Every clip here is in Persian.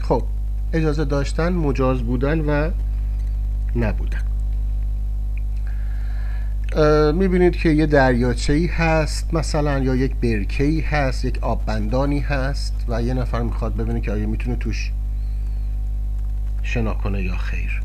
خب اجازه داشتن، مجاز بودن و نبودن. میبینید که یه دریاچه‌ای هست مثلا، یا یک برکه‌ای هست، یک آببندانی هست و یه نفر میخواد ببینه که آیا میتونه توش شنا کنه یا خیر.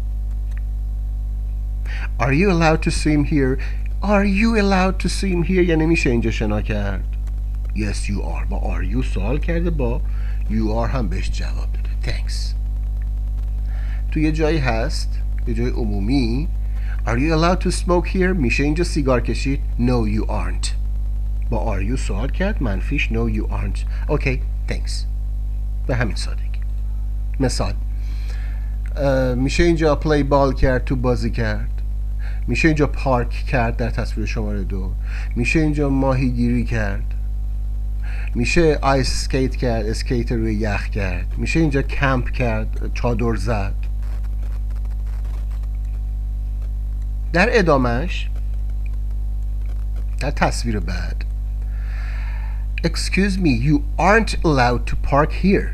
Are you allowed to swim here? Are you allowed to swim here؟ یعنی میشه اینجا شنا کرد. Yes you are. با are you سوال کرده، با you are هم بهش جواب داده. Thanks. تو یه جایی هست، یه جای عمومی. Are you allowed to smoke here؟ میشه اینجا سیگار کشید. No you aren't. با are you سوال کرد، منفیش no you aren't. Okay thanks. به همین سادگی. مثال میشه اینجا پلی بال کرد، تو بازی کرد. میشه اینجا پارک کرد در تصویر شماره 2. میشه اینجا ماهیگیری کرد. میشه آیس اسکیت کرد، اسکیت روی یخ کرد. میشه اینجا کمپ کرد، چادر زد. در ادامهش در تصویر بعد Excuse me, you aren't allowed to park here.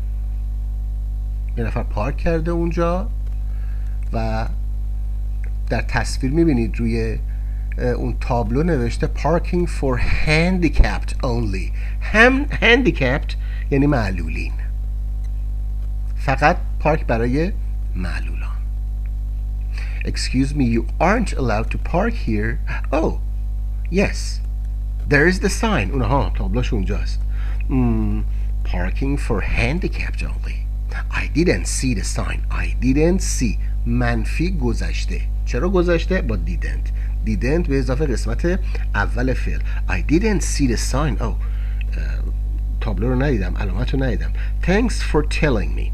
یه نفر پارک کرده اونجا و در تصویر میبینید روی اون تابلو نوشته parking for handicapped only. handicapped یعنی معلولین، فقط پارک برای معلولان. Excuse me, you aren't allowed to park here. Oh, yes, there is the sign. اونها تابلوش اونجاست. Parking for handicapped only. I didn't see the sign. I didn't see. منفی گذشته. چرا گذشته؟ با didn't به اضافه قسمت اول فعل. I didn't see the sign. Oh, تابلو رو ندیدم، علامت رو ندیدم. Thanks for telling me.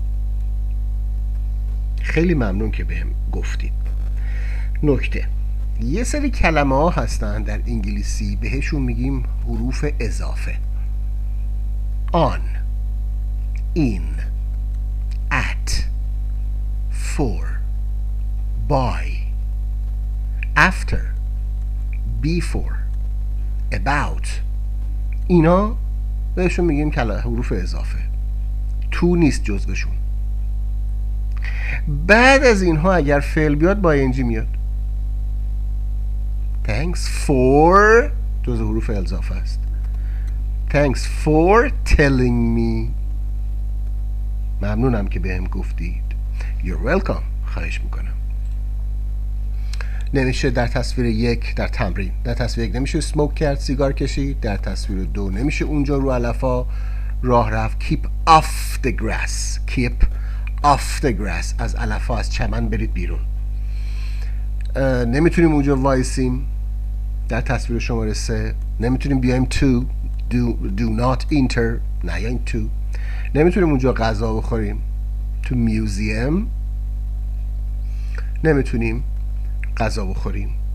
خیلی ممنون که بهم گفتید. نکته، یه سری کلمه ها هستن در انگلیسی بهشون میگیم حروف اضافه. on, in, at, for, by, after, before, about. اینا بهشون میگیم حروف اضافه. تو نیست جزوشون. بعد از اینها اگر فعل بیاد با ing میاد. Thanks for جزو حروف اضافه است. Thanks for telling me. ممنونم که بهم گفتید. You're welcome. خواهش میکنم. نمیشه در تصویر 1 در تمرین، در تصویر 1 نمیشه سموک کرد، سیگار کشید. در تصویر 2 نمیشه اونجا رو علفا راه رفت. Keep off the grass. Keep off the grass. از علفا، از چمن برید بیرون. نمیتونیم اونجا وایسیم در تصویر شماره 3. نمیتونیم بیایم to. Do not enter. نیاین to. نمیتونیم اونجا غذا بخوریم. تو میوزیم نمیتونیم غذا بخوریم.